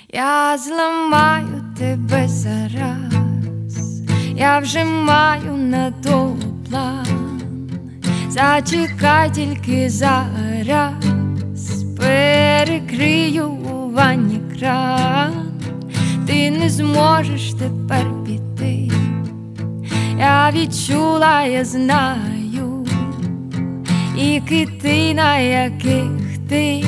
Я зламаю тебе зараз, я вже маю на то план. Зачекай тільки зараз, перекрию у ванні кран. Ти не зможеш тепер піти, я відчула, я знаю, і кити, на яких ти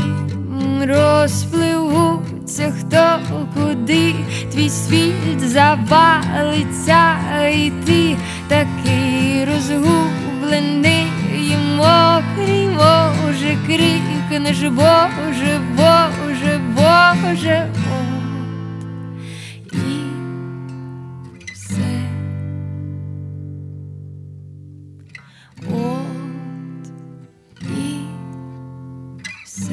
розпливуться хто куди, твій світ завалиться, і ти такий розгублений і мокрий, може, крикнеш: Боже, Боже, Боже. От і все. От і все.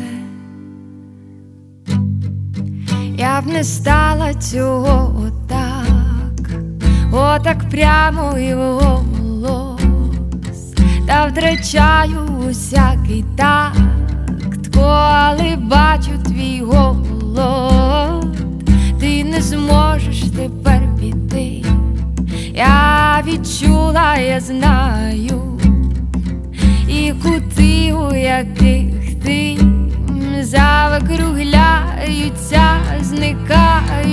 Я б не стала цього отак прямо і вголос, та втрачаю усякий такт, коли бачу твій голод. Ти не зможеш тепер піти, я відчула, я знаю, і кути, у яких ти завкругляються, зникають.